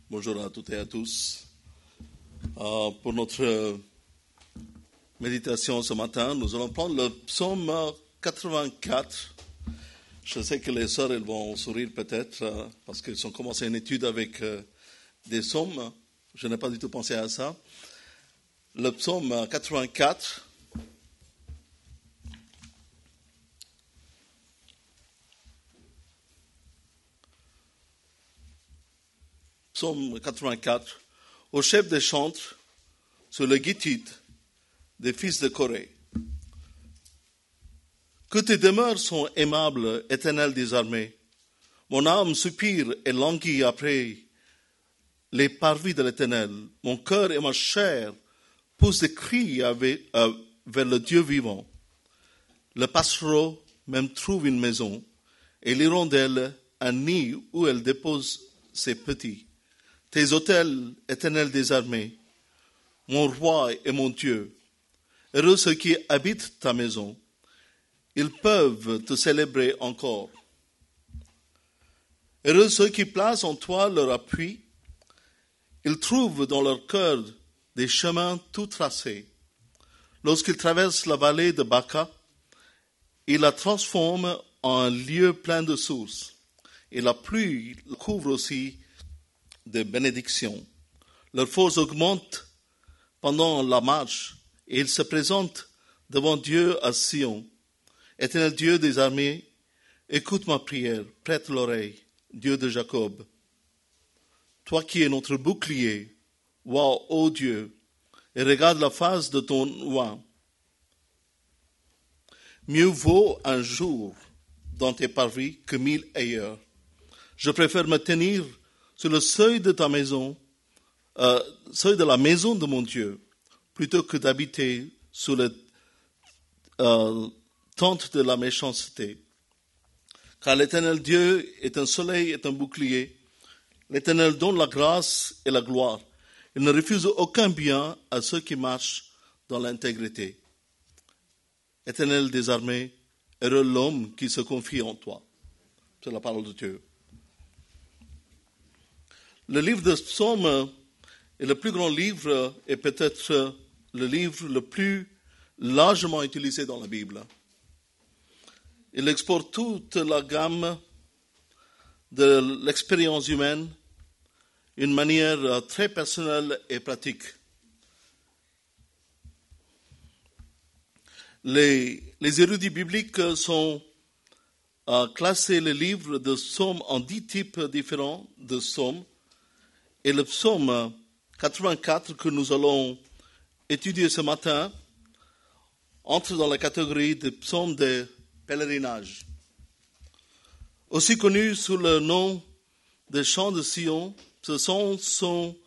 Bonjour à toutes et à tous. Pour notre méditation ce matin, nous allons prendre le psaume 84. Je sais que les sœurs elles vont sourire peut-être parce qu'ils ont commencé une étude avec des psaumes. Je n'ai pas du tout pensé à ça. Le psaume 84. Psaume 84, au chef des chantres, sur le Gittite des fils de Corée. Que tes demeures sont aimables, éternel des armées. Mon âme soupire et languit après les parvis de l'Éternel. Mon cœur et ma chair poussent des cris vers le Dieu vivant. Le passereau même trouve une maison, et l'hirondelle un nid où elle dépose ses petits. Tes autels, éternel des armées, mon roi et mon Dieu, heureux ceux qui habitent ta maison, ils peuvent te célébrer encore. Heureux ceux qui placent en toi leur appui, ils trouvent dans leur cœur des chemins tout tracés. Lorsqu'ils traversent la vallée de Baca, ils la transforment en un lieu plein de sources, et la pluie couvre aussi de bénédictions. Leur force augmente pendant la marche et ils se présentent devant Dieu à Sion. Éternel Dieu des armées, écoute ma prière, prête l'oreille, Dieu de Jacob. Toi qui es notre bouclier, vois, ô Dieu, et regarde la face de ton oint. Mieux vaut un jour dans tes parvis que 1000 ailleurs. Je préfère me tenir sur le seuil de ta maison, seuil de la maison de mon Dieu, plutôt que d'habiter sous la tente de la méchanceté. Car l'Éternel Dieu est un soleil et un bouclier. L'Éternel donne la grâce et la gloire. Il ne refuse aucun bien à ceux qui marchent dans l'intégrité. Éternel des armées, heureux l'homme qui se confie en toi. C'est la parole de Dieu. Le livre de Psaumes est le plus grand livre et peut-être le livre le plus largement utilisé dans la Bible. Il explore toute la gamme de l'expérience humaine d'une manière très personnelle et pratique. Les érudits bibliques sont classés les livres de Psaumes en 10 types différents de Psaumes. Et le psaume 84 que nous allons étudier ce matin entre dans la catégorie des psaumes de pèlerinage. Aussi connus sous le nom des chants de Sion, ce chants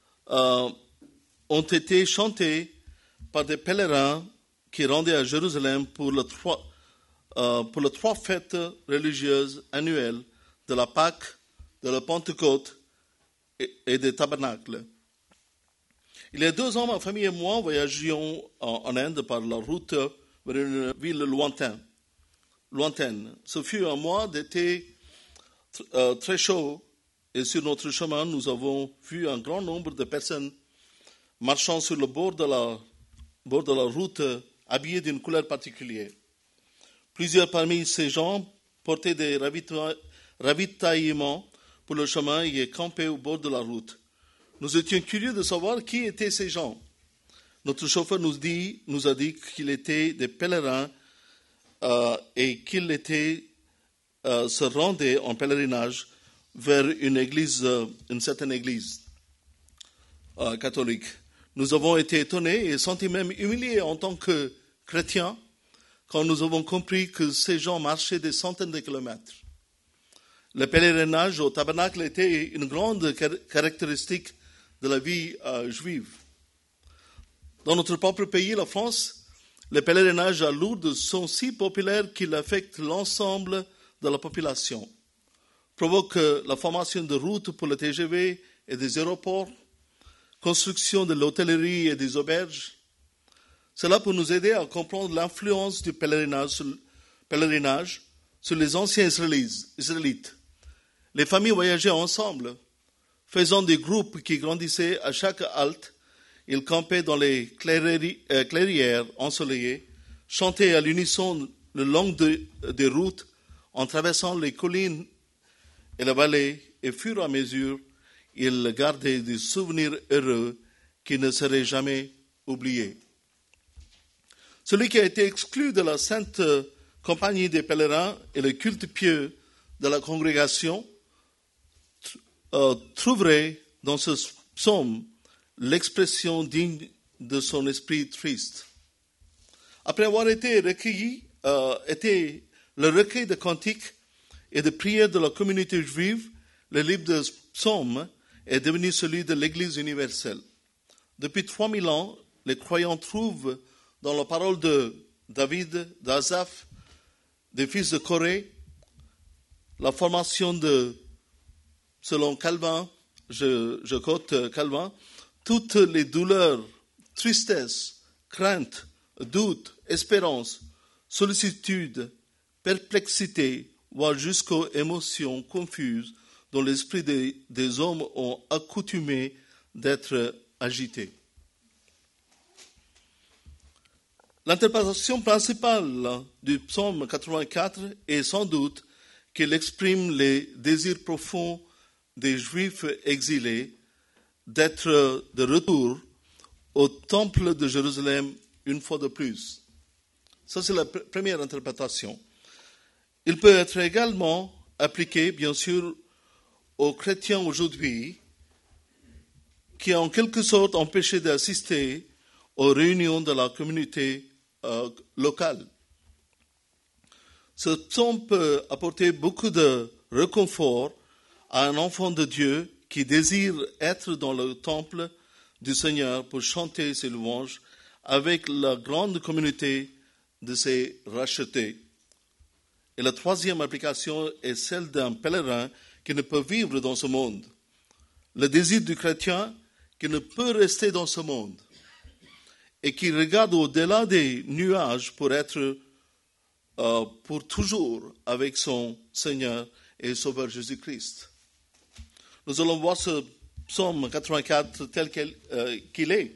ont été chantés par des pèlerins qui rendaient à Jérusalem pour les trois fêtes religieuses annuelles de la Pâque, de la Pentecôte et des tabernacles. Il y a 2 ans, ma famille et moi voyagions en Inde par la route vers une ville lointaine. Ce fut un mois d'été très chaud et sur notre chemin, nous avons vu un grand nombre de personnes marchant sur le bord de la route habillées d'une couleur particulière. Plusieurs parmi ces gens portaient des ravitaillements pour le chemin et campé au bord de la route. Nous étions curieux de savoir qui étaient ces gens. Notre chauffeur nous a dit qu'ils étaient des pèlerins et qu'ils se rendaient en pèlerinage vers une certaine église catholique. Nous avons été étonnés et sentis même humiliés en tant que chrétiens quand nous avons compris que ces gens marchaient des centaines de kilomètres. Le pèlerinage au tabernacle était une grande caractéristique de la vie juive. Dans notre propre pays, la France, les pèlerinages à Lourdes sont si populaires qu'ils affectent l'ensemble de la population, provoquent la formation de routes pour le TGV et des aéroports, construction de l'hôtellerie et des auberges. Cela pour nous aider à comprendre l'influence du pèlerinage sur les anciens Israélites. Les familles voyageaient ensemble, faisant des groupes qui grandissaient à chaque halte. Ils campaient dans les clairières ensoleillées, chantaient à l'unisson le long des routes, en traversant les collines et la vallée, et fur et à mesure, ils gardaient des souvenirs heureux qui ne seraient jamais oubliés. Celui qui a été exclu de la sainte compagnie des pèlerins et le culte pieux de la congrégation trouverait dans ce psaume l'expression digne de son esprit triste. Après avoir été recueilli, le recueil de cantiques et de prières de la communauté juive, le livre de psaumes est devenu celui de l'Église universelle. Depuis 3000 ans, les croyants trouvent dans la parole de David, d'Asaph, des fils de Corée, la formation selon Calvin, je quote Calvin, toutes les douleurs, tristesse, crainte, doute, espérance, sollicitude, perplexité, voire jusqu'aux émotions confuses dont l'esprit des hommes ont accoutumé d'être agités. L'interprétation principale du psaume 84 est sans doute qu'il exprime les désirs profonds des Juifs exilés d'être de retour au temple de Jérusalem une fois de plus. Ça, c'est la première interprétation. Il peut être également appliqué, bien sûr, aux chrétiens aujourd'hui qui, en quelque sorte, empêchés d'assister aux réunions de la communauté locale. Ce psaume peut apporter beaucoup de réconfort à un enfant de Dieu qui désire être dans le temple du Seigneur pour chanter ses louanges avec la grande communauté de ses rachetés. Et la troisième application est celle d'un pèlerin qui ne peut vivre dans ce monde. Le désir du chrétien qui ne peut rester dans ce monde et qui regarde au-delà des nuages pour être pour toujours avec son Seigneur et Sauveur Jésus-Christ. Nous allons voir ce psaume 84 tel qu'il est.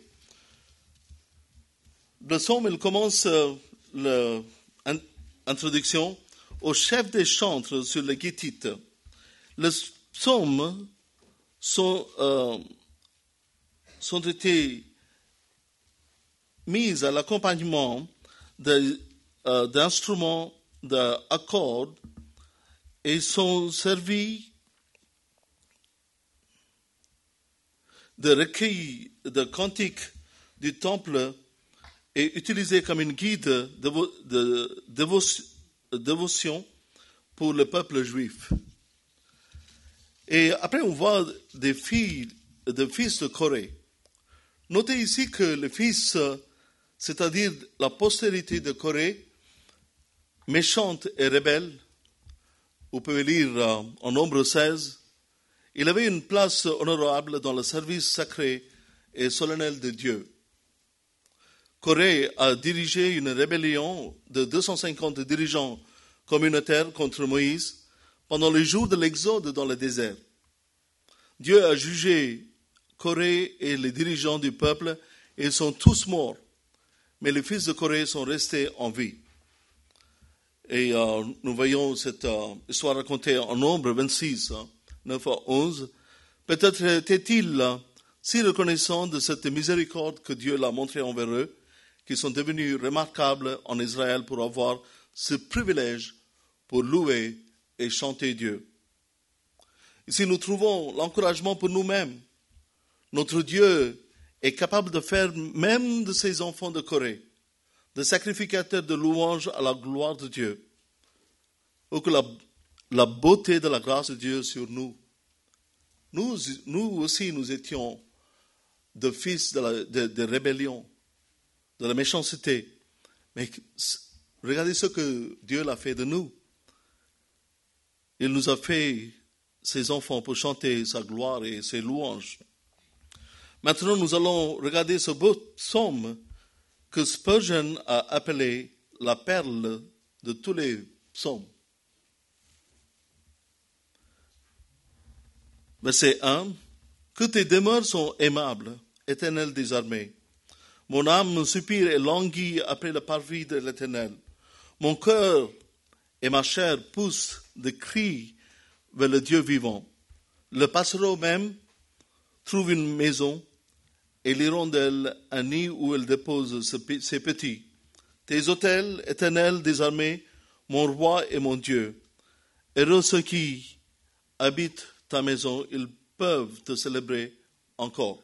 Le psaume, il commence l'introduction au chef des chantres sur le Gittite. Les psaumes sont été mis à l'accompagnement d'instruments d'accords et sont servis de recueils de cantiques du temple et utilisés comme une guide de dévotion pour le peuple juif. Et après, on voit des fils de Corée. Notez ici que les fils, c'est-à-dire la postérité de Corée, méchante et rebelle, vous pouvez lire en Nombre 16, il avait une place honorable dans le service sacré et solennel de Dieu. Corée a dirigé une rébellion de 250 dirigeants communautaires contre Moïse pendant les jours de l'exode dans le désert. Dieu a jugé Corée et les dirigeants du peuple et ils sont tous morts. Mais les fils de Corée sont restés en vie. Et nous voyons cette histoire racontée en Nombre 26, 9 à 11. Peut-être était-il si reconnaissant de cette miséricorde que Dieu l'a montrée envers eux, qu'ils sont devenus remarquables en Israël pour avoir ce privilège pour louer et chanter Dieu. Ici, nous trouvons l'encouragement pour nous-mêmes. Notre Dieu est capable de faire même de ses enfants de Corée des sacrificateurs de louanges à la gloire de Dieu. Ou que la beauté de la grâce de Dieu sur nous. Nous aussi, nous étions de fils de rébellion, de la méchanceté. Mais regardez ce que Dieu a fait de nous. Il nous a fait ses enfants pour chanter sa gloire et ses louanges. Maintenant, nous allons regarder ce beau psaume que Spurgeon a appelé la perle de tous les psaumes. Verset 1. Que tes demeures sont aimables, Éternel des armées. Mon âme soupire et languit après le parvis de l'Éternel. Mon cœur et ma chair poussent des cris vers le Dieu vivant. Le passereau même trouve une maison et l'hirondelle un nid où elle dépose ses petits. Tes autels, Éternel des armées, mon roi et mon Dieu. Heureux ceux qui habitent ta maison, ils peuvent te célébrer encore.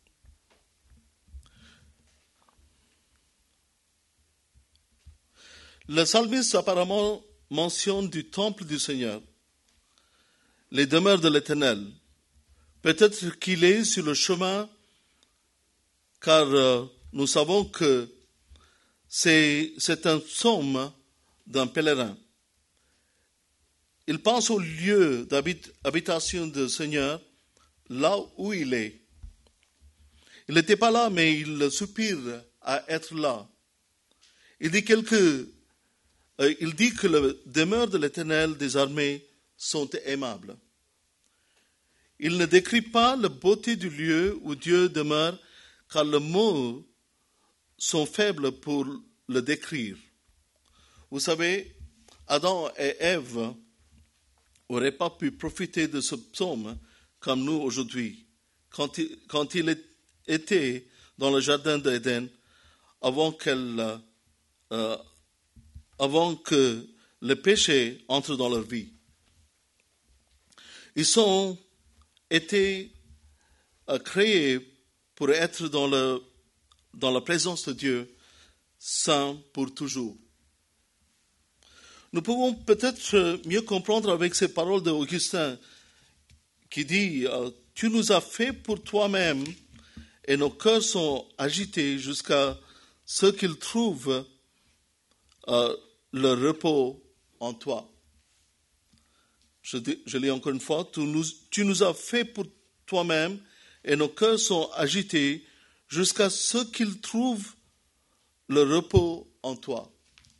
Le psalmiste apparemment mentionne du temple du Seigneur, les demeures de l'Éternel. Peut-être qu'il est sur le chemin, car nous savons que c'est un psaume d'un pèlerin. Il pense au lieu d'habitation du Seigneur, là où il est. Il n'était pas là, mais il soupire à être là. Il dit que les demeures de l'Éternel des armées sont aimables. Il ne décrit pas la beauté du lieu où Dieu demeure, car les mots sont faibles pour le décrire. Vous savez, Adam et Ève n'auraient pas pu profiter de ce psaume comme nous aujourd'hui, quand il était dans le jardin d'Éden, avant que le péché entre dans leur vie. Ils ont été créés pour être dans la présence de Dieu, saints pour toujours. Nous pouvons peut-être mieux comprendre avec ces paroles d'Augustin qui dit « Tu nous as fait pour toi-même et nos cœurs sont agités jusqu'à ce qu'ils trouvent le repos en toi. » Je lis encore une fois, tu nous as fait pour toi-même et nos cœurs sont agités jusqu'à ce qu'ils trouvent le repos en toi.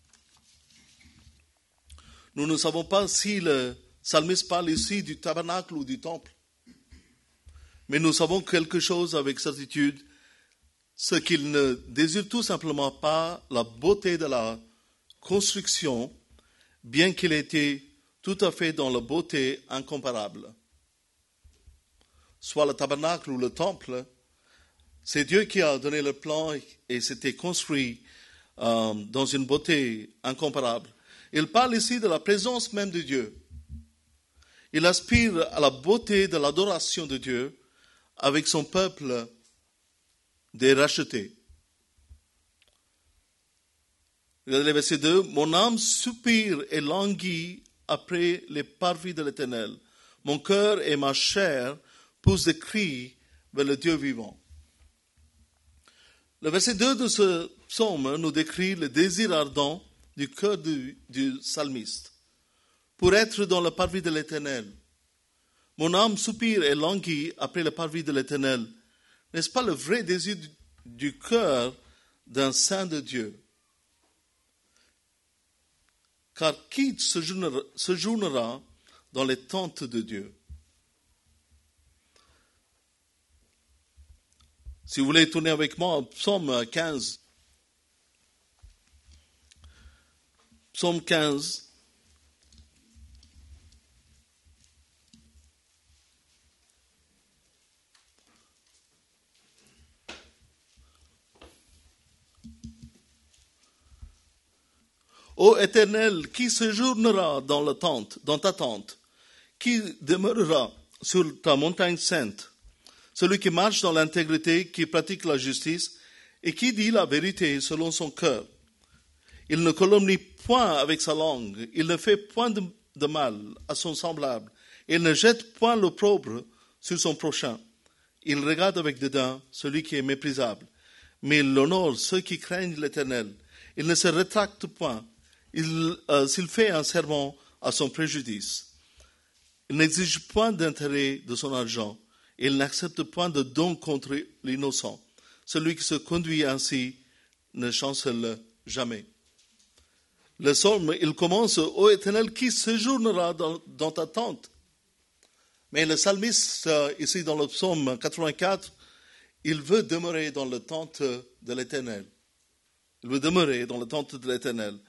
Nous ne savons pas si le psalmiste parle ici du tabernacle ou du temple, mais nous savons quelque chose avec certitude, c'est qu'il ne désire tout simplement pas la beauté de la construction, bien qu'il ait été tout à fait dans la beauté incomparable. Soit le tabernacle ou le temple, c'est Dieu qui a donné le plan et c'était construit dans une beauté incomparable. Il parle ici de la présence même de Dieu. Il aspire à la beauté de l'adoration de Dieu avec son peuple des rachetés. Regardez le verset 2. Mon âme soupire et languit après les parvis de l'Éternel. Mon cœur et ma chair poussent des cris vers le Dieu vivant. Le verset 2 de ce psaume nous décrit le désir ardent du cœur du psalmiste pour être dans le parvis de l'Éternel. Mon âme soupire et languit après le parvis de l'Éternel. N'est-ce pas le vrai désir du cœur d'un saint de Dieu? Car qui séjournera dans les tentes de Dieu? Si vous voulez tourner avec moi au psaume 15. Psaume 15. Ô Éternel, qui séjournera dans ta tente, qui demeurera sur ta montagne sainte, celui qui marche dans l'intégrité, qui pratique la justice et qui dit la vérité selon son cœur. Il ne calomnie point avec sa langue, il ne fait point de mal à son semblable, il ne jette point l'opprobre sur son prochain. Il regarde avec dédain celui qui est méprisable, mais il honore ceux qui craignent l'Éternel. Il ne se rétracte point. S'il fait un serment à son préjudice, il n'exige point d'intérêt de son argent, il n'accepte point de don contre l'innocent. Celui qui se conduit ainsi ne chancelle jamais. Le psaume, il commence, ô Éternel, qui séjournera dans ta tente? Mais le psalmiste, ici dans le psaume 84, il veut demeurer dans le tente de l'Éternel. Il veut demeurer dans le tente de l'Éternel.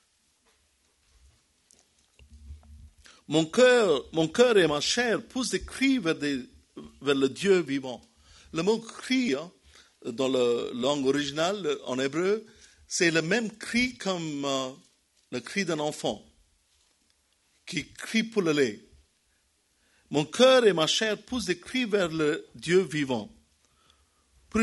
Mon cœur et ma chair poussent des cris vers le Dieu vivant. Le mot cri, dans la langue originale, en hébreu, c'est le même cri comme le cri d'un enfant qui crie pour le lait. Mon cœur et ma chair poussent des cris vers le Dieu vivant. Pour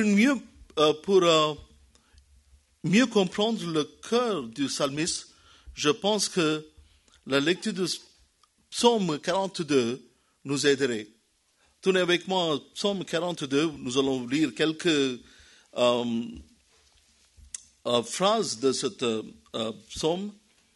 mieux comprendre le cœur du psalmiste, je pense que la lecture du psaume 42 nous aiderait. Tournez avec moi au psaume 42, nous allons lire quelques phrases de ce psaume.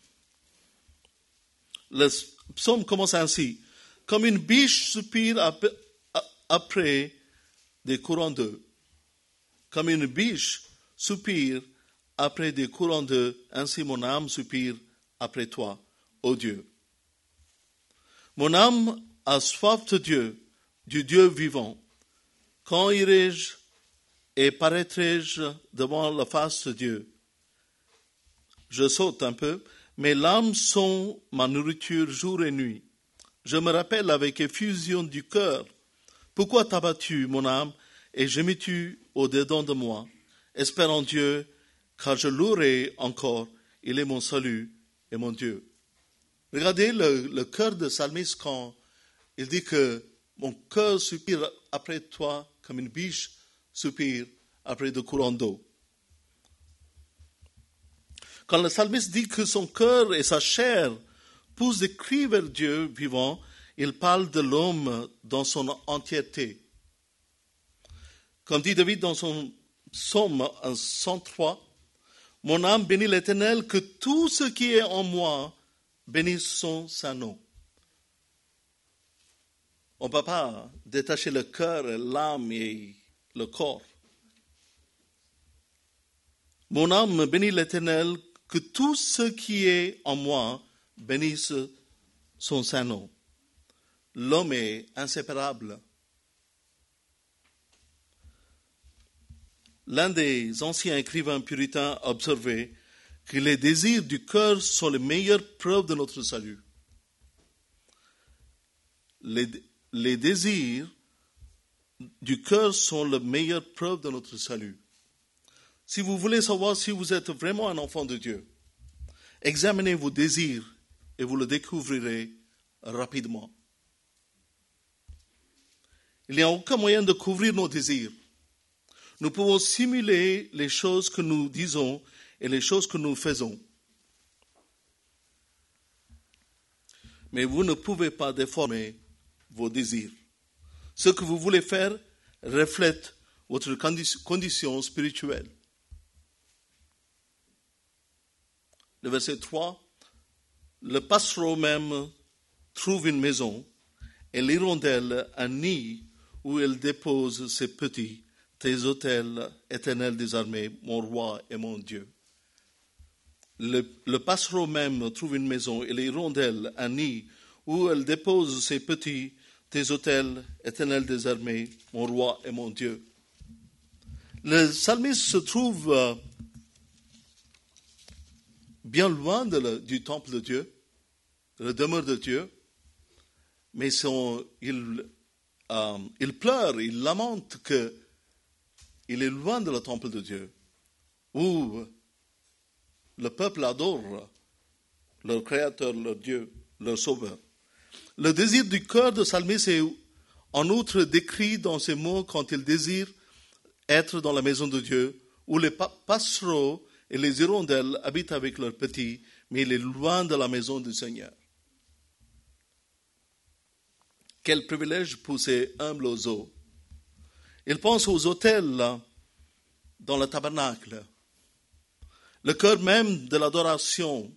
Le psaume commence ainsi. Comme une biche soupire après des courants d'eau. Comme une biche soupire après des courants d'eau, ainsi mon âme soupire après toi, ô Dieu. Mon âme a soif de Dieu, du Dieu vivant. Quand irai-je et paraîtrai-je devant la face de Dieu? Je saute un peu. Mes larmes sont ma nourriture jour et nuit. Je me rappelle avec effusion du cœur. Pourquoi t'as battu, mon âme, et gémis-tu au-dedans de moi? Espère en Dieu, car je louerai encore. Il est mon salut et mon Dieu. Regardez le cœur de psalmiste quand il dit que mon cœur soupire après toi comme une biche soupire après de courants d'eau. Quand le psalmiste dit que son cœur et sa chair poussent des cris vers Dieu vivant, il parle de l'homme dans son entièreté. Comme dit David dans son psaume 103, « Mon âme bénit l'Éternel, que tout ce qui est en moi bénisse son saint nom. » On ne peut pas détacher le cœur, l'âme et le corps. Mon âme bénit l'Éternel, que tout ce qui est en moi bénisse son saint nom. L'homme est inséparable. L'un des anciens écrivains puritains a observé que les désirs du cœur sont les meilleures preuves de notre salut. Les désirs du cœur sont les meilleures preuves de notre salut. Si vous voulez savoir si vous êtes vraiment un enfant de Dieu, examinez vos désirs et vous le découvrirez rapidement. Il n'y a aucun moyen de couvrir nos désirs. Nous pouvons simuler les choses que nous disons et les choses que nous faisons. Mais vous ne pouvez pas déformer vos désirs. Ce que vous voulez faire reflète votre condition spirituelle. Le verset 3, le passereau même trouve une maison et l'hirondelle un nid où elle dépose ses petits, tes autels éternels des armées, mon roi et mon Dieu. Le passereau même trouve une maison et l'hirondelle un nid où elle dépose ses petits, tes autels éternels des armées, mon roi et mon Dieu. Le psalmiste se trouve bien loin du temple de Dieu, de la demeure de Dieu, mais il pleure, il lamente qu'il est loin de le temple de Dieu, où le peuple adore leur Créateur, leur Dieu, leur Sauveur. Le désir du cœur de psalmiste est en outre décrit dans ces mots quand il désire être dans la maison de Dieu, où les passereaux et les hirondelles habitent avec leurs petits, mais il est loin de la maison du Seigneur. Quel privilège pour ces humbles oiseaux. Il pense aux autels dans le tabernacle. Le cœur même de l'adoration.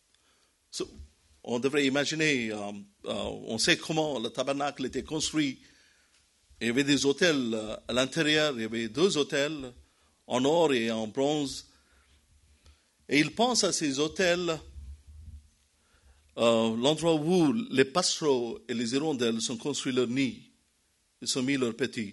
On devrait imaginer, on sait comment le tabernacle était construit. Il y avait des autels à l'intérieur, il y avait 2 autels en or et en bronze. Et il pense à ces autels l'endroit où les passereaux et les hirondelles ont construit leur nid, ils ont mis leurs petits.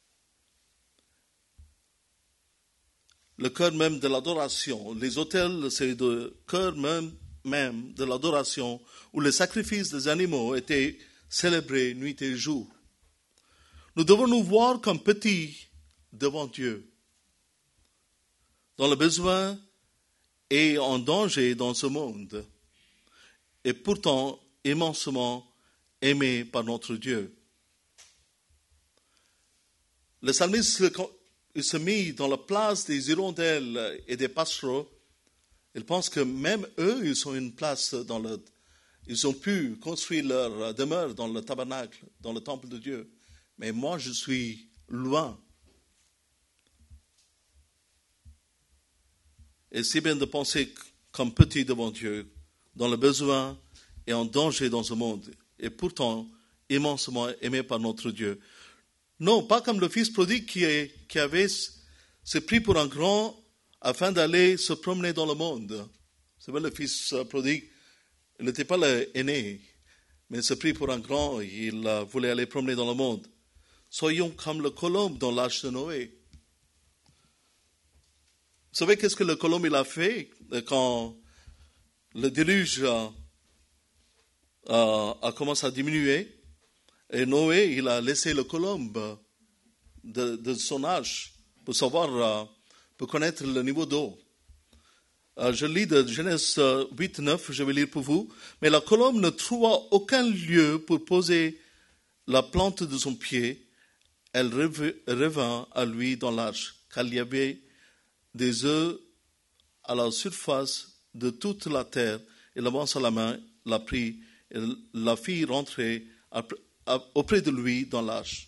Le cœur même de l'adoration, les autels, c'est le cœur même de l'adoration où les sacrifices des animaux étaient célébrés nuit et jour. Nous devons nous voir comme petits devant Dieu, dans le besoin et en danger dans ce monde, et pourtant immensément aimés par notre Dieu. Le psalmiste il se mit dans la place des hirondelles et des passereaux. Il pense que même eux, ils ont une place ils ont pu construire leur demeure dans le tabernacle, dans le temple de Dieu. Mais moi, je suis loin. Et c'est bien de penser comme petit devant Dieu, dans le besoin et en danger dans ce monde, et pourtant immensément aimé par notre Dieu. Non, pas comme le fils prodigue qui avait s'est pris pour un grand afin d'aller se promener dans le monde. C'est vrai, le fils prodigue, il n'était pas l'aîné, mais il s'est pris pour un grand, il voulait aller promener dans le monde. Soyons comme le colombe dans l'âge de Noé. Vous savez qu'est-ce que le colombe il a fait quand le déluge a commencé à diminuer? Et Noé, il a laissé le colombe de son âge pour savoir, pour connaître le niveau d'eau. Je lis de Genèse 8, 9, je vais lire pour vous. Mais la colombe ne trouva aucun lieu pour poser la plante de son pied. Elle revint à lui dans l'arche, car il y avait des œufs à la surface de toute la terre. Il avança la main, la prit, et la fit rentrer auprès de lui dans l'arche.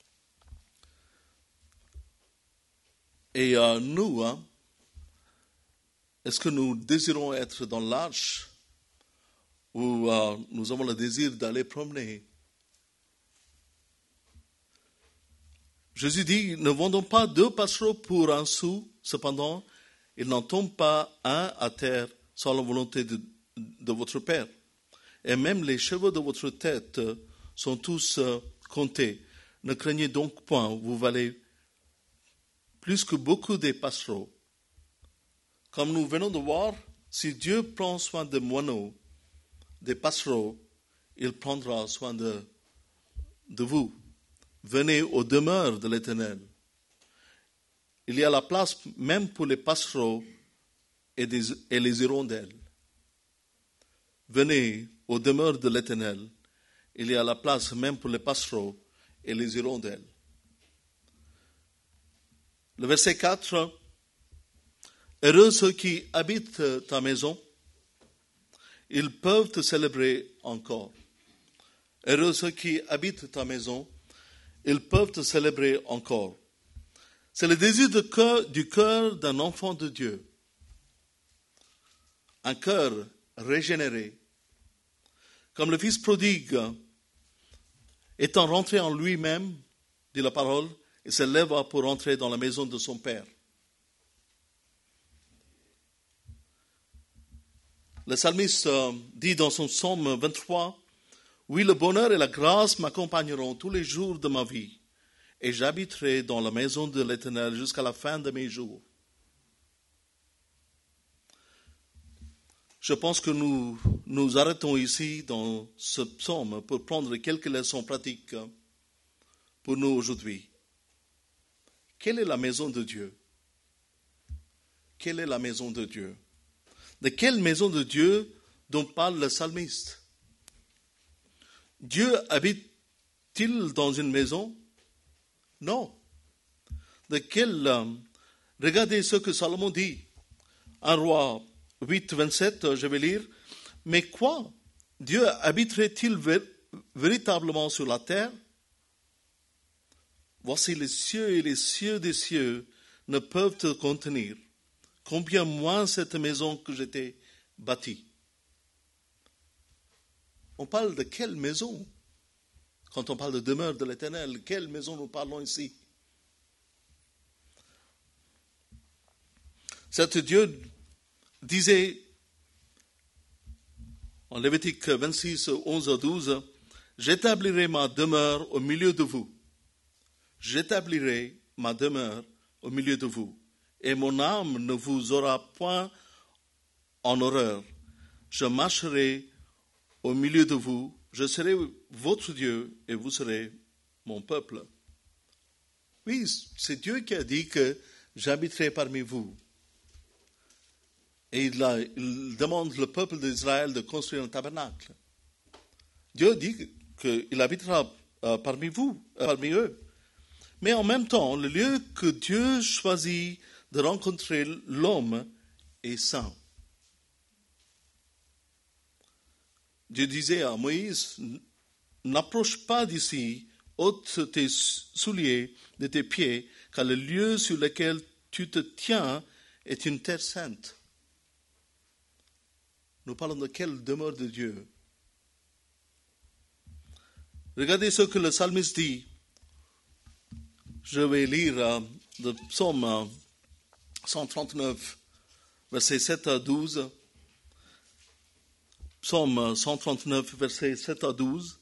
Et nous, est-ce que nous désirons être dans l'arche ou nous avons le désir d'aller promener? Jésus dit, ne vendons pas 2 passereaux pour un sou, cependant, il n'en tombe pas un à terre sans la volonté de votre Père. Et même les cheveux de votre tête sont tous comptés. Ne craignez donc point, vous valez plus que beaucoup des passereaux. Comme nous venons de voir, si Dieu prend soin des moineaux, des passereaux, il prendra soin de vous. Venez aux demeures de l'Éternel. Il y a la place même pour les passereaux et les hirondelles. Venez aux demeures de l'Éternel. Il y a la place même pour les passereaux et les hirondelles. Le verset 4. Heureux ceux qui habitent ta maison, ils peuvent te célébrer encore. Heureux ceux qui habitent ta maison, ils peuvent te célébrer encore. C'est le désir du cœur d'un enfant de Dieu. Un cœur régénéré. Comme le fils prodigue, étant rentré en lui-même, dit la parole, il se leva pour entrer dans la maison de son père. Le psalmiste dit dans son psaume 23, « Oui, le bonheur et la grâce m'accompagneront tous les jours de ma vie, et j'habiterai dans la maison de l'Éternel jusqu'à la fin de mes jours. » Je pense que nous arrêtons ici dans ce psaume pour prendre quelques leçons pratiques pour nous aujourd'hui. Quelle est la maison de Dieu? Quelle est la maison de Dieu? De quelle maison de Dieu dont parle le psalmiste? Dieu habite-t-il dans une maison? Non. Regardez ce que Salomon dit. Un roi 8, 27, je vais lire. Mais quoi? Dieu habiterait-il véritablement sur la terre? Voici les cieux et les cieux des cieux ne peuvent te contenir. Combien moins cette maison que je t'ai bâtie. On parle de quelle maison? Quand on parle de demeure de l'Éternel, quelle maison nous parlons ici? Cet Dieu disait, en Lévitique 26, 11 à 12, « J'établirai ma demeure au milieu de vous. J'établirai ma demeure au milieu de vous. Et mon âme ne vous aura point en horreur. Je marcherai au milieu de vous. Je serai votre Dieu et vous serez mon peuple. » Oui, c'est Dieu qui a dit que j'habiterai parmi vous. Et il demande au peuple d'Israël de construire un tabernacle. Dieu dit qu'il habitera parmi vous, parmi eux. Mais en même temps, le lieu que Dieu choisit de rencontrer l'homme est saint. Dieu disait à Moïse, « N'approche pas d'ici, ôte tes souliers de tes pieds, car le lieu sur lequel tu te tiens est une terre sainte. » Nous parlons de quelle demeure de Dieu? Regardez ce que le psalmiste dit. Je vais lire le psaume 139, versets 7 à 12. Psaume 139, versets 7 à 12.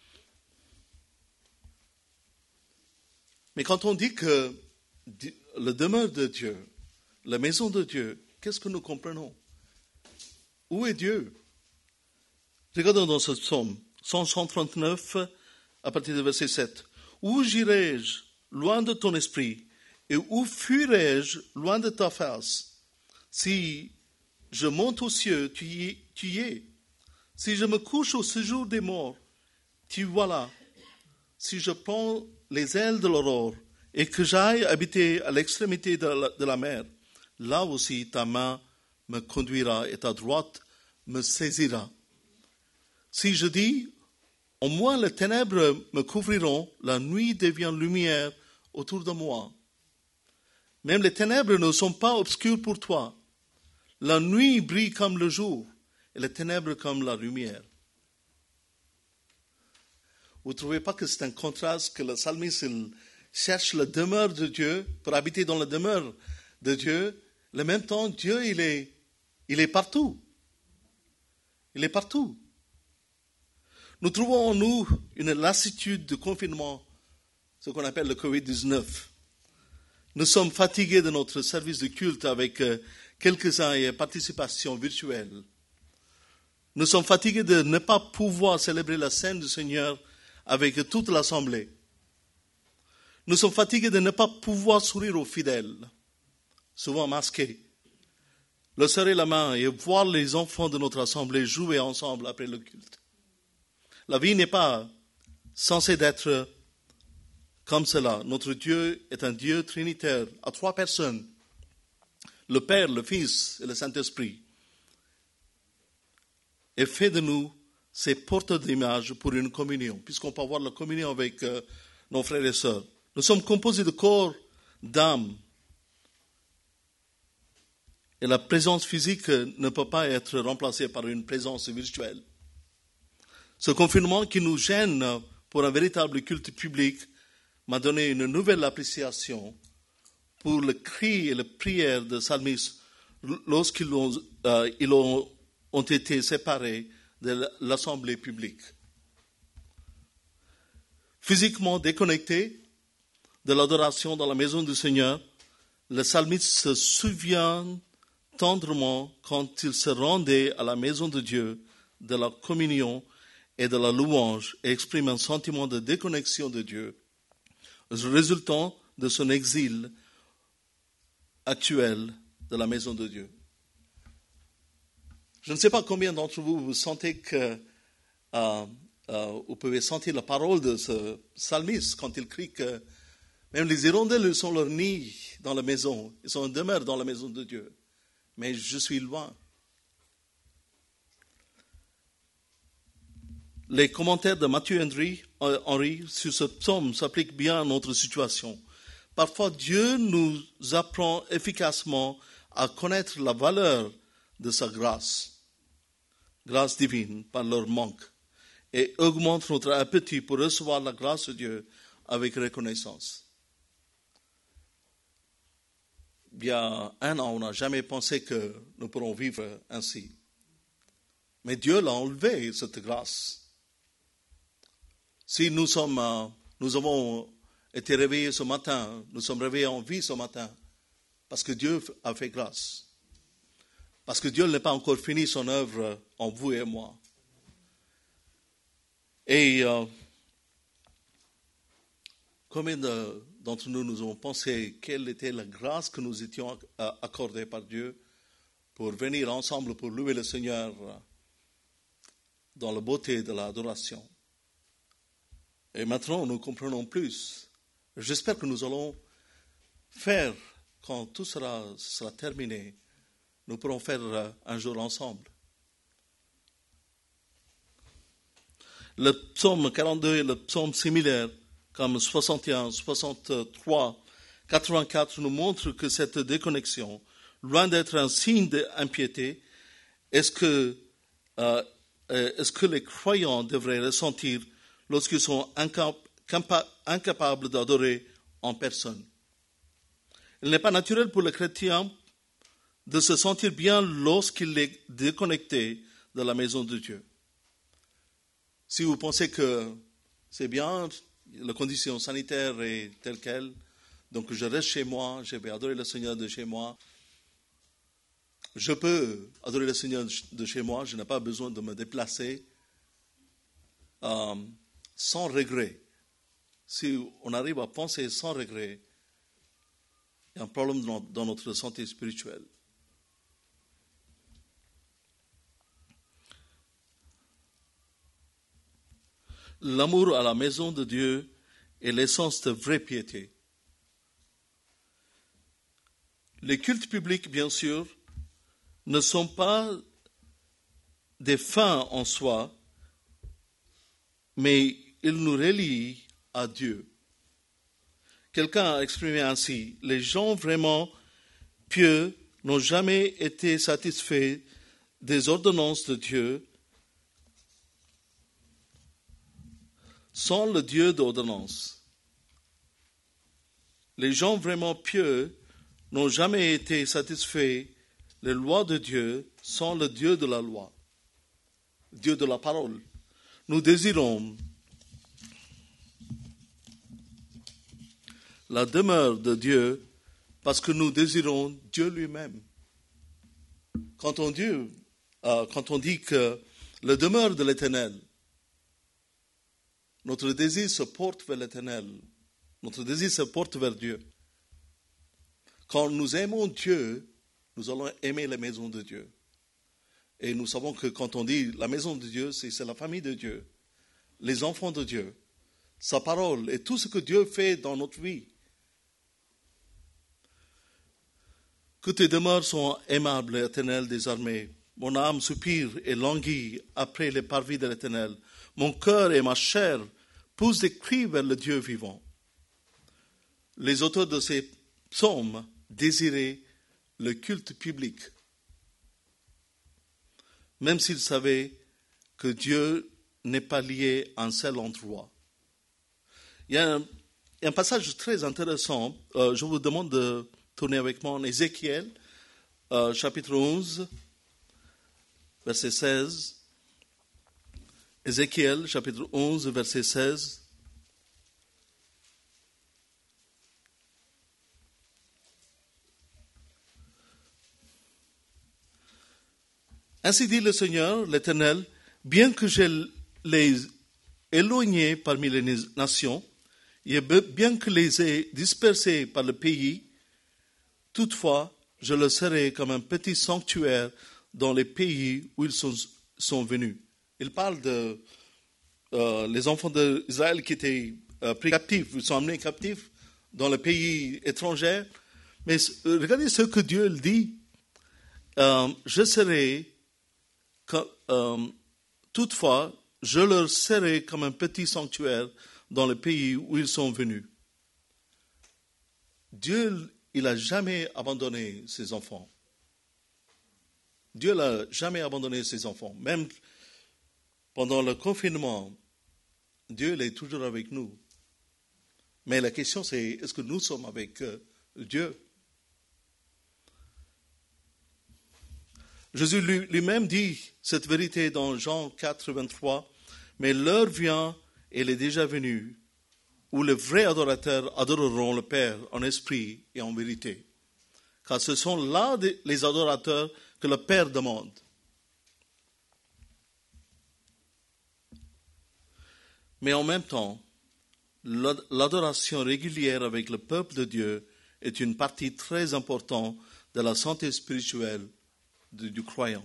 Mais quand on dit que la demeure de Dieu, la maison de Dieu, qu'est-ce que nous comprenons? Où est Dieu? Regardons dans ce psaume, 139, à partir du verset 7. « Où j'irai-je loin de ton esprit, et où fuirai-je loin de ta face? Si je monte aux cieux, tu y es. Si je me couche au séjour des morts, tu vois là. Si je prends les ailes de l'aurore, et que j'aille habiter à l'extrémité de la mer, là aussi ta main me conduira, et ta droite me saisira. Si je dis, au moins les ténèbres me couvriront, la nuit devient lumière autour de moi. Même les ténèbres ne sont pas obscures pour toi. La nuit brille comme le jour, et les ténèbres comme la lumière. » Vous ne trouvez pas que c'est un contraste que le psalmiste cherche la demeure de Dieu pour habiter dans la demeure de Dieu? En même temps, Dieu, il est partout. Il est partout. Nous trouvons en nous une lassitude de confinement, ce qu'on appelle le Covid-19. Nous sommes fatigués de notre service de culte avec quelques-uns et participation virtuelle. Nous sommes fatigués de ne pas pouvoir célébrer la scène du Seigneur avec toute l'assemblée. Nous sommes fatigués de ne pas pouvoir sourire aux fidèles, souvent masqués, leur serrer la main et voir les enfants de notre assemblée jouer ensemble après le culte. La vie n'est pas censée d'être comme cela. Notre Dieu est un Dieu trinitaire à 3 personnes, le Père, le Fils et le Saint-Esprit, et fait de nous ces porteurs d'image pour une communion, puisqu'on peut avoir la communion avec nos frères et sœurs. Nous sommes composés de corps, d'âme, et la présence physique ne peut pas être remplacée par une présence virtuelle. Ce confinement qui nous gêne pour un véritable culte public m'a donné une nouvelle appréciation pour le cri et la prière de psalmistes lorsqu'ils ont été séparés de l'assemblée publique. Physiquement déconnectés de l'adoration dans la maison du Seigneur, le psalmiste se souvient tendrement quand il se rendait à la maison de Dieu, de la communion et de la louange, et exprime un sentiment de déconnexion de Dieu, résultant de son exil actuel de la maison de Dieu. Je ne sais pas combien d'entre vous vous sentez que vous pouvez sentir la parole de ce psalmiste quand il crie que même les hirondelles sont leur nid dans la maison, ils sont en demeure dans la maison de Dieu, mais je suis loin. Les commentaires de Mathieu Henry sur ce psaume s'appliquent bien à notre situation. Parfois, Dieu nous apprend efficacement à connaître la valeur de sa grâce divine par leur manque, et augmente notre appétit pour recevoir la grâce de Dieu avec reconnaissance. Il y a 1 an, on n'a jamais pensé que nous pourrons vivre ainsi. Mais Dieu l'a enlevé, cette grâce. Si nous avons été réveillés ce matin, nous sommes réveillés en vie ce matin, parce que Dieu a fait grâce. Parce que Dieu n'a pas encore fini son œuvre en vous et moi. Et combien d'entre nous avons pensé quelle était la grâce que nous étions accordée par Dieu pour venir ensemble pour louer le Seigneur dans la beauté de l'adoration. Et maintenant, nous comprenons plus. J'espère que nous allons faire, quand tout sera terminé, nous pourrons faire un jour ensemble. Le psaume 42 est le psaume similaire, comme 61, 63, 84, nous montrent que cette déconnexion, loin d'être un signe d'impiété, est-ce que les croyants devraient ressentir lorsqu'ils sont incapables d'adorer en personne. Il n'est pas naturel pour le chrétien de se sentir bien lorsqu'il est déconnecté de la maison de Dieu. Si vous pensez que c'est bien, la condition sanitaire est telle qu'elle, donc je reste chez moi, je vais adorer le Seigneur de chez moi. Je peux adorer le Seigneur de chez moi, je n'ai pas besoin de me déplacer sans regret. Si on arrive à penser sans regret, il y a un problème dans notre santé spirituelle. L'amour à la maison de Dieu est l'essence de vraie piété. Les cultes publics, bien sûr, ne sont pas des fins en soi, mais ils nous relient à Dieu. Quelqu'un a exprimé ainsi: les gens vraiment pieux n'ont jamais été satisfaits des ordonnances de Dieu sans le Dieu d'ordonnance. Les gens vraiment pieux n'ont jamais été satisfaits des lois de Dieu sans le Dieu de la loi, Dieu de la parole. Nous désirons la demeure de Dieu parce que nous désirons Dieu lui-même. Quand on dit que la demeure de l'Éternel, notre désir se porte vers l'Éternel, notre désir se porte vers Dieu. Quand nous aimons Dieu, nous allons aimer la maison de Dieu. Et nous savons que quand on dit la maison de Dieu, c'est la famille de Dieu, les enfants de Dieu, sa parole et tout ce que Dieu fait dans notre vie. Que tes demeures soient aimables, Éternel des armées. Mon âme soupire et languit après les parvis de l'Éternel. Mon cœur et ma chair poussent des cris vers le Dieu vivant. Les auteurs de ces psaumes désiraient le culte public, même s'ils savaient que Dieu n'est pas lié à un seul endroit. Il y a un passage très intéressant. Je vous demande de tourner avec moi en Ézéchiel, chapitre 11, verset 16. Ézéchiel, chapitre 11, verset 16. Ainsi dit le Seigneur, l'Éternel, bien que je les éloignés parmi les nations, et bien que les ai dispersés par le pays, toutefois, je le serai comme un petit sanctuaire dans les pays où ils sont venus. Il parle de les enfants d'Israël qui étaient pris captifs, ils sont amenés captifs dans le pays étranger. Mais regardez ce que Dieu dit. Je serai, toutefois, je leur serai comme un petit sanctuaire dans le pays où ils sont venus. Dieu, il n'a jamais abandonné ses enfants. Dieu n'a jamais abandonné ses enfants. Même pendant le confinement, Dieu il est toujours avec nous. Mais la question c'est, est-ce que nous sommes avec Dieu? Jésus lui-même dit cette vérité dans Jean 4, 23. Mais l'heure vient, et elle est déjà venue, où les vrais adorateurs adoreront le Père en esprit et en vérité. Car ce sont là les adorateurs que le Père demande. Mais en même temps, l'adoration régulière avec le peuple de Dieu est une partie très importante de la santé spirituelle du croyant.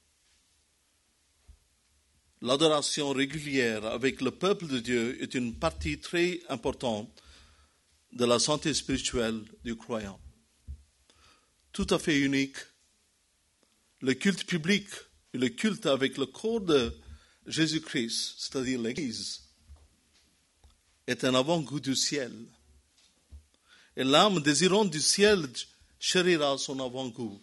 L'adoration régulière avec le peuple de Dieu est une partie très importante de la santé spirituelle du croyant. Tout à fait unique, le culte public et le culte avec le corps de Jésus-Christ, c'est-à-dire l'Église, est un avant-goût du ciel. Et l'âme désirante du ciel chérira son avant-goût.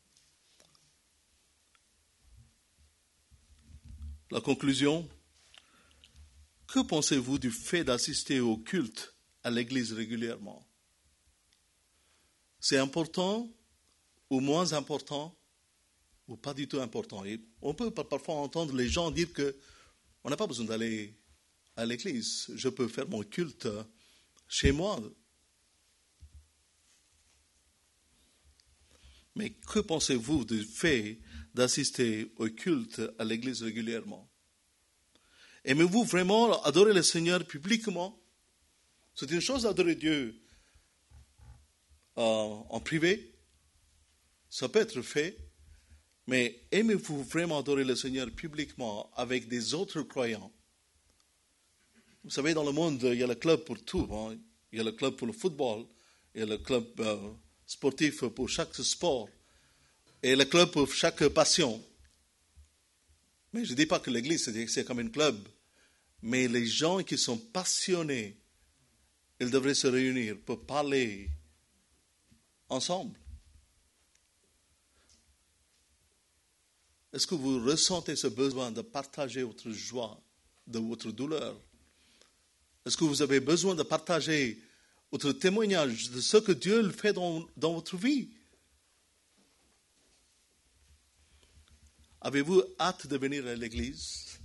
La conclusion, que pensez-vous du fait d'assister au culte à l'Église régulièrement? C'est important ou moins important ou pas du tout important? Et on peut parfois entendre les gens dire qu'on n'a pas besoin d'aller à l'Église. Je peux faire mon culte chez moi. Mais que pensez-vous du fait d'assister au culte à l'Église régulièrement? Aimez-vous vraiment adorer le Seigneur publiquement? C'est une chose d'adorer Dieu en privé. Ça peut être fait. Mais aimez-vous vraiment adorer le Seigneur publiquement avec des autres croyants? Vous savez, dans le monde, il y a le club pour tout. Hein. Il y a le club pour le football. Il y a le club sportif pour chaque sport. Et le club pour chaque passion. Mais je ne dis pas que l'Église, c'est comme un club. Mais les gens qui sont passionnés, ils devraient se réunir pour parler ensemble. Est-ce que vous ressentez ce besoin de partager votre joie, de votre douleur? Est-ce que vous avez besoin de partager votre témoignage de ce que Dieu fait dans votre vie? Avez-vous hâte de venir à l'église?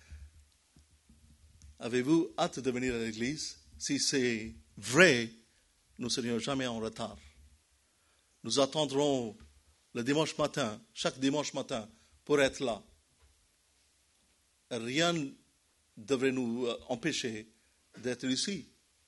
Avez-vous hâte de venir à l'église? Si c'est vrai, nous ne serions jamais en retard. Nous attendrons le dimanche matin, chaque dimanche matin, pour être là. Rien ne devrait nous empêcher d'être ici.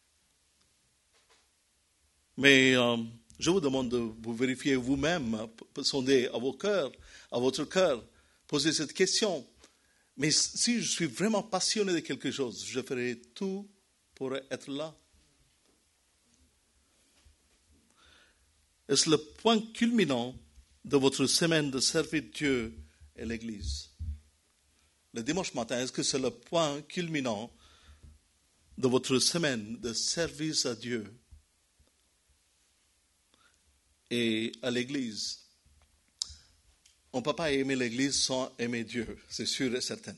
Mais je vous demande de vous vérifier vous-même, sonder à vos cœurs, à votre cœur, poser cette question. Mais si je suis vraiment passionné de quelque chose, je ferai tout pour être là. Est-ce le point culminant de votre semaine de servir Dieu et l'Église? Le dimanche matin, est-ce que c'est le point culminant de votre semaine de service à Dieu et à l'Église? On ne peut pas aimer l'Église sans aimer Dieu, c'est sûr et certain.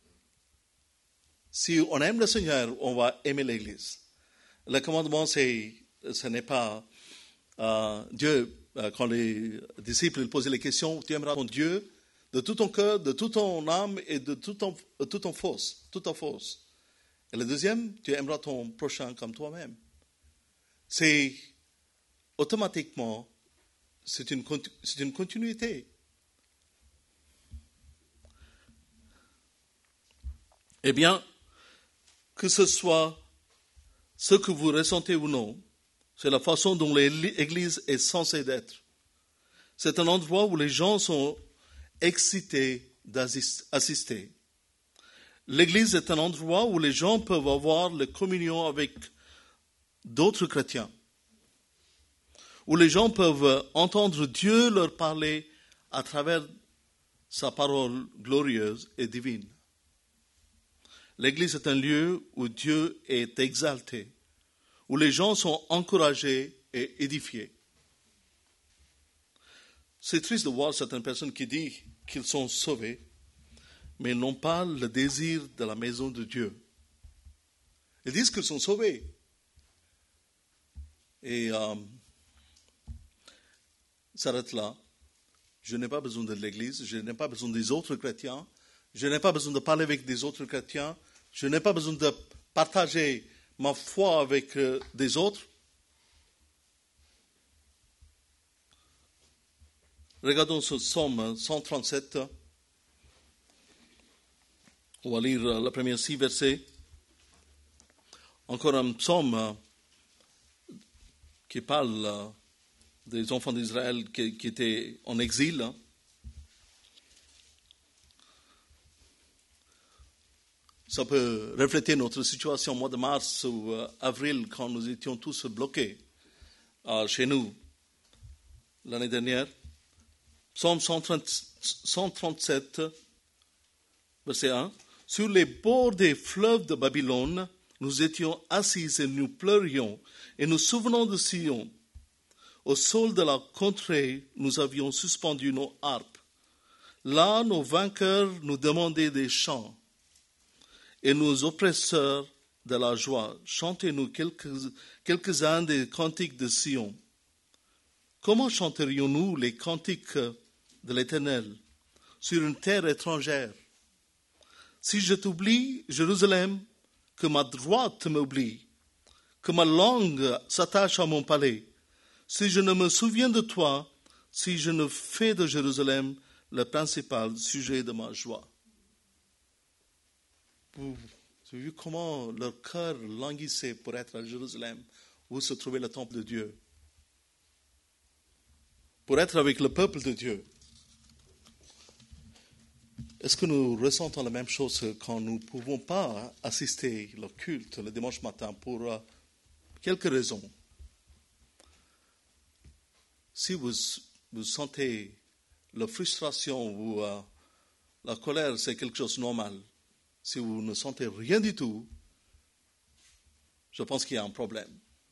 Si on aime le Seigneur, on va aimer l'Église. Le commandement, ce n'est pas Dieu, quand les disciples posaient les questions, tu aimeras ton Dieu de tout ton cœur, de toute ton âme et de toute ton force. Et le deuxième, tu aimeras ton prochain comme toi-même. C'est automatiquement, c'est une continuité. Eh bien, que ce soit ce que vous ressentez ou non, c'est la façon dont l'Église est censée d'être. C'est un endroit où les gens sont excités d'assister. L'Église est un endroit où les gens peuvent avoir la communion avec d'autres chrétiens, où les gens peuvent entendre Dieu leur parler à travers sa parole glorieuse et divine. L'Église est un lieu où Dieu est exalté, où les gens sont encouragés et édifiés. C'est triste de voir certaines personnes qui disent qu'ils sont sauvés, mais n'ont pas le désir de la maison de Dieu. Ils disent qu'ils sont sauvés. Et s'arrête là. Je n'ai pas besoin de l'Église, je n'ai pas besoin des autres chrétiens, je n'ai pas besoin de parler avec des autres chrétiens, je n'ai pas besoin de partager ma foi avec des autres. Regardons ce psaume 137. On va lire les premiers 6 versets. Encore un psaume qui parle des enfants d'Israël qui étaient en exil. Ça peut refléter notre situation au mois de mars ou avril quand nous étions tous bloqués chez nous l'année dernière. Psaume 137, verset 1. Sur les bords des fleuves de Babylone, nous étions assis et nous pleurions et nous souvenons de Sion. Au sol de la contrée, nous avions suspendu nos harpes. Là, nos vainqueurs nous demandaient des chants et nos oppresseurs de la joie. Chantez-nous quelques-uns des cantiques de Sion. Comment chanterions-nous les cantiques de l'Éternel sur une terre étrangère? Si je t'oublie, Jérusalem, que ma droite m'oublie, que ma langue s'attache à mon palais, si je ne me souviens de toi, si je ne fais de Jérusalem le principal sujet de ma joie. Vous avez vu comment leur cœur languissait pour être à Jérusalem, où se trouvait le temple de Dieu, pour être avec le peuple de Dieu. Est-ce que nous ressentons la même chose quand nous ne pouvons pas assister au culte le dimanche matin pour quelques raisons? Si vous sentez la frustration ou la colère, c'est quelque chose de normal. Si vous ne sentez rien du tout, je pense qu'il y a un problème.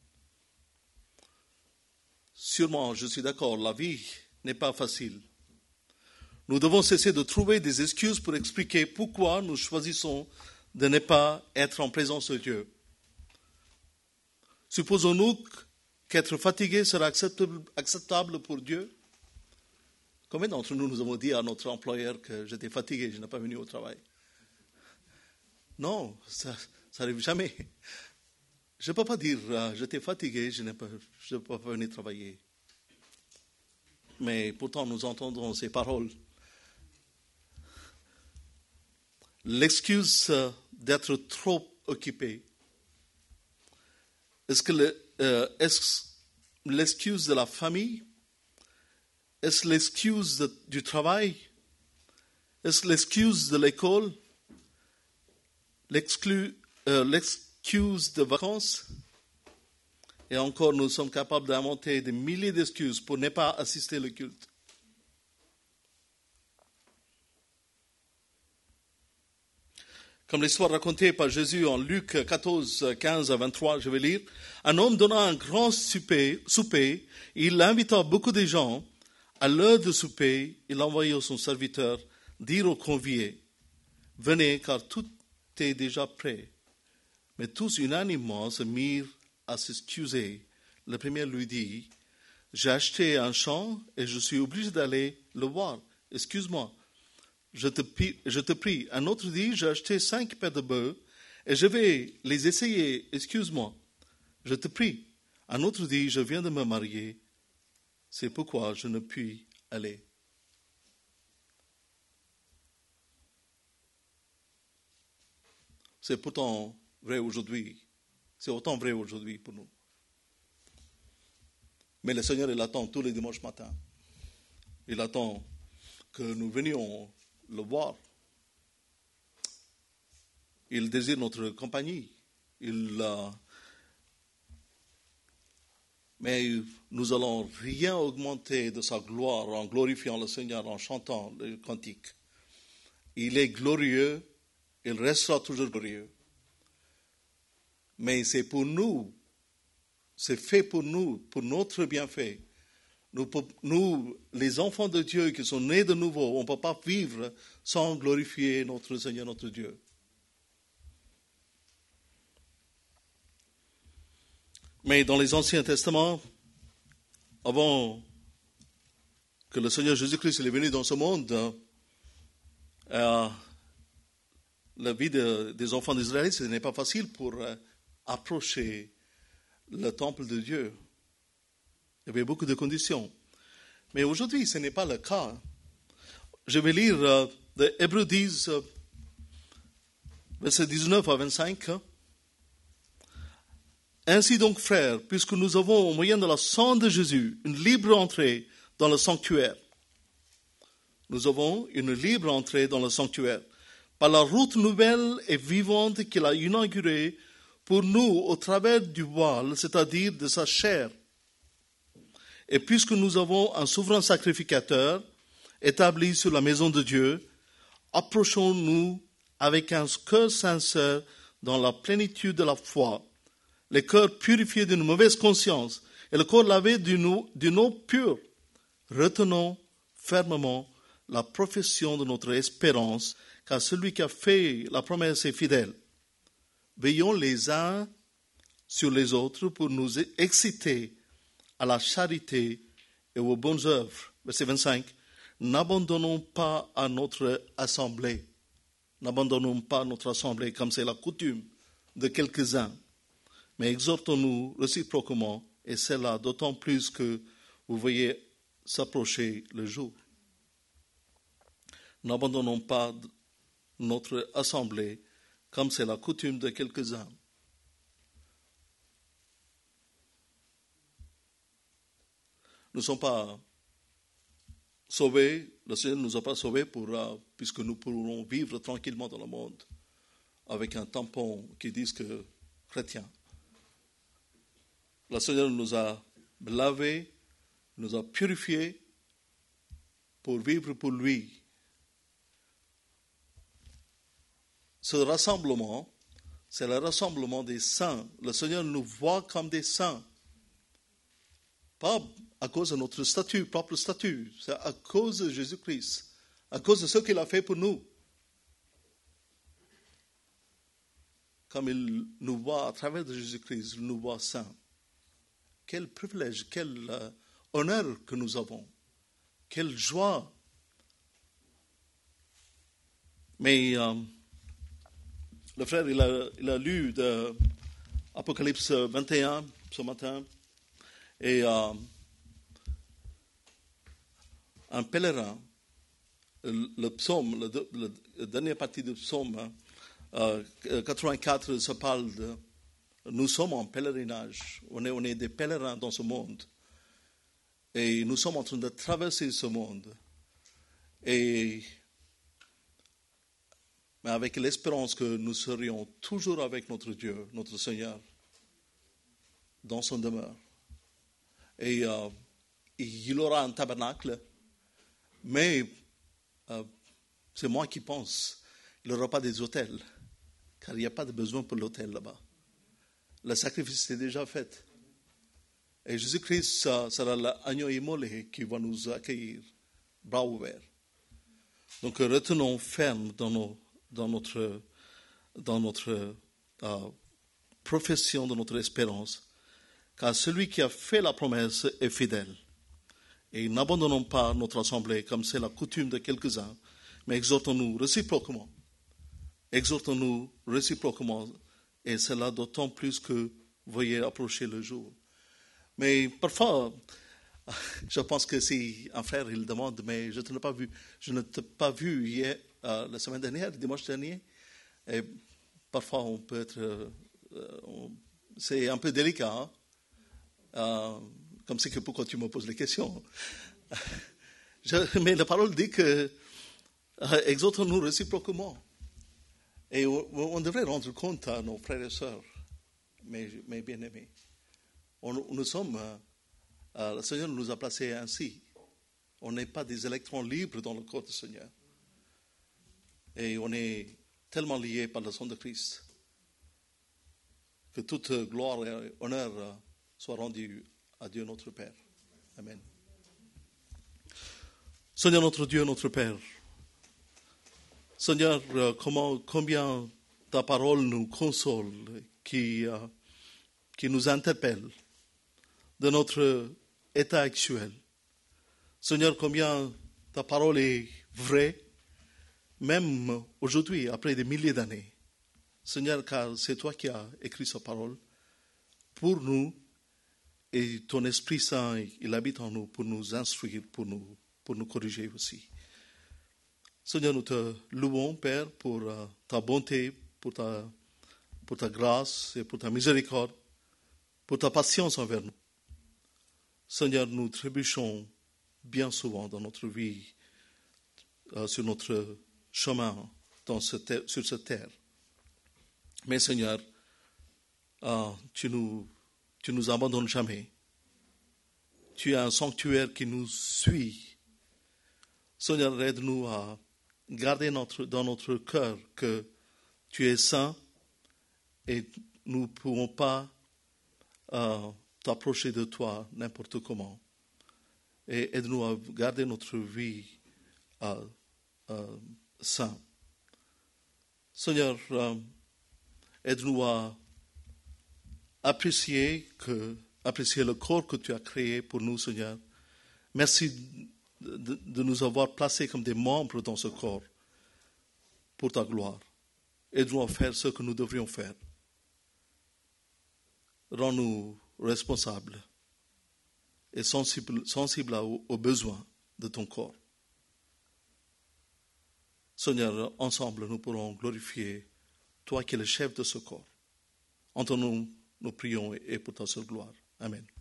Sûrement, je suis d'accord, la vie n'est pas facile. Nous devons cesser de trouver des excuses pour expliquer pourquoi nous choisissons de ne pas être en présence de Dieu. Supposons-nous qu'être fatigué sera acceptable pour Dieu? Combien d'entre nous avons dit à notre employeur que j'étais fatigué, je n'ai pas venu au travail? Non, ça n'arrive jamais. Je ne peux pas dire j'étais fatigué, je ne peux pas venir travailler. Mais pourtant, nous entendons ces paroles. L'excuse d'être trop occupé. Est-ce l'excuse de la famille? Est-ce l'excuse du travail? Est-ce l'excuse de l'école? L'excuse de vacances? Et encore, nous sommes capables d'inventer des milliers d'excuses pour ne pas assister au culte. Comme l'histoire racontée par Jésus en Luc 14, 15 à 23, je vais lire. Un homme donna un grand souper, il invita beaucoup de gens. À l'heure de souper, il envoya son serviteur dire aux conviés, « Venez, car tout est déjà prêt. » Mais tous unanimement se mirent à s'excuser. Le premier lui dit, « J'ai acheté un champ et je suis obligé d'aller le voir. Excuse-moi. Je te prie. » Un autre dit, « J'ai acheté 5 paires de bœufs et je vais les essayer. Excuse-moi. Je te prie. » Un autre dit, « Je viens de me marier. C'est pourquoi je ne puis aller. » C'est pourtant vrai aujourd'hui. C'est autant vrai aujourd'hui pour nous. Mais le Seigneur, il attend tous les dimanches matins. Il attend que nous venions le voir. Il désire notre compagnie. Mais nous allons rien augmenter de sa gloire en glorifiant le Seigneur, en chantant le cantique. Il est glorieux, il restera toujours glorieux. Mais c'est pour nous, c'est fait pour nous, pour notre bienfait. Nous, les enfants de Dieu qui sont nés de nouveau, on ne peut pas vivre sans glorifier notre Seigneur, notre Dieu. Mais dans les Anciens Testaments, avant que le Seigneur Jésus-Christ est venu dans ce monde, la vie des enfants d'Israël, ce n'est pas facile pour approcher le temple de Dieu. Il y avait beaucoup de conditions. Mais aujourd'hui, ce n'est pas le cas. Je vais lire de Hébreux 10, versets 19 à 25. Ainsi donc, frères, puisque nous avons au moyen de la sang de Jésus une libre entrée dans le sanctuaire. Nous avons une libre entrée dans le sanctuaire par la route nouvelle et vivante qu'il a inaugurée pour nous au travers du voile, c'est-à-dire de sa chair. Et puisque nous avons un souverain sacrificateur établi sur la maison de Dieu, approchons-nous avec un cœur sincère dans la plénitude de la foi, les cœurs purifiés d'une mauvaise conscience et le corps lavé d'une eau pure. Retenons fermement la profession de notre espérance, car celui qui a fait la promesse est fidèle. Veillons les uns sur les autres pour nous exciter à la charité et aux bonnes œuvres. Verset 25. N'abandonnons pas à notre assemblée. N'abandonnons pas notre assemblée comme c'est la coutume de quelques-uns. Mais exhortons-nous réciproquement, et cela d'autant plus que vous voyez s'approcher le jour. N'abandonnons pas notre assemblée comme c'est la coutume de quelques-uns. Nous ne sommes pas sauvés, le Seigneur ne nous a pas sauvés puisque nous pourrons vivre tranquillement dans le monde avec un tampon qui dise que chrétien. Le Seigneur nous a lavés, nous a purifiés pour vivre pour lui. Ce rassemblement, c'est le rassemblement des saints. Le Seigneur nous voit comme des saints. Pas à cause de notre propre statut, c'est à cause de Jésus-Christ, à cause de ce qu'il a fait pour nous. Comme il nous voit à travers de Jésus-Christ, il nous voit saints. Quel privilège, quel honneur que nous avons. Quelle joie. Mais le frère, il a lu de Apocalypse 21 ce matin. Et un pèlerin, le psaume, la dernière partie du psaume 84 se parle de nous sommes en pèlerinage, on est des pèlerins dans ce monde et nous sommes en train de traverser ce monde mais avec l'espérance que nous serions toujours avec notre Dieu, notre Seigneur, dans son demeure. Et il aura un tabernacle, mais c'est moi qui pense, il n'aura pas des autels, car il n'y a pas de besoin pour l'autel là-bas. Le sacrifice est déjà fait. Et Jésus-Christ sera l'agneau immolé qui va nous accueillir, bras ouverts. Donc retenons ferme dans notre profession de notre espérance, car celui qui a fait la promesse est fidèle. Et n'abandonnons pas notre assemblée comme c'est la coutume de quelques-uns, mais exhortons-nous réciproquement. Exhortons-nous réciproquement, et cela d'autant plus que vous voyez approcher le jour. Mais parfois, je pense que si un frère il demande, mais je ne t'ai pas vu hier, la semaine dernière, dimanche dernier, et parfois on peut être, c'est un peu délicat, comme c'est que pourquoi tu me poses les questions. Mais la parole dit que exhortons-nous réciproquement. Et on devrait rendre compte à nos frères et sœurs, mes bien-aimés. Nous sommes, le Seigneur nous a placés ainsi. On n'est pas des électrons libres dans le corps du Seigneur. Et on est tellement liés par le sang de Christ que toute gloire et honneur soit rendue à Dieu notre Père. Amen. Seigneur notre Dieu, notre Père, Seigneur, combien ta parole nous console, qui nous interpelle de notre état actuel. Seigneur, combien ta parole est vraie, même aujourd'hui, après des milliers d'années. Seigneur, car c'est toi qui as écrit sa parole pour nous, et ton Esprit Saint, il habite en nous pour nous instruire, pour nous corriger aussi. Seigneur, nous te louons, Père, pour ta bonté, pour ta grâce et pour ta miséricorde, pour ta patience envers nous. Seigneur, nous trébuchons bien souvent dans notre vie, sur notre chemin sur cette terre. Mais Seigneur, tu nous abandonnes jamais. Tu es un sanctuaire qui nous suit. Seigneur, aide-nous à garder dans notre cœur que tu es saint et nous ne pouvons pas t'approcher de toi n'importe comment. Et aide-nous à garder notre vie sainte. Seigneur, aide-nous à apprécier le corps que tu as créé pour nous, Seigneur. Merci de nous avoir placés comme des membres dans ce corps pour ta gloire. Aide-nous à faire ce que nous devrions faire. Rends-nous responsables et sensibles aux besoins de ton corps. Seigneur, ensemble, nous pourrons glorifier toi qui es le chef de ce corps. Entends-nous, nous prions et pour ta seule gloire. Amen.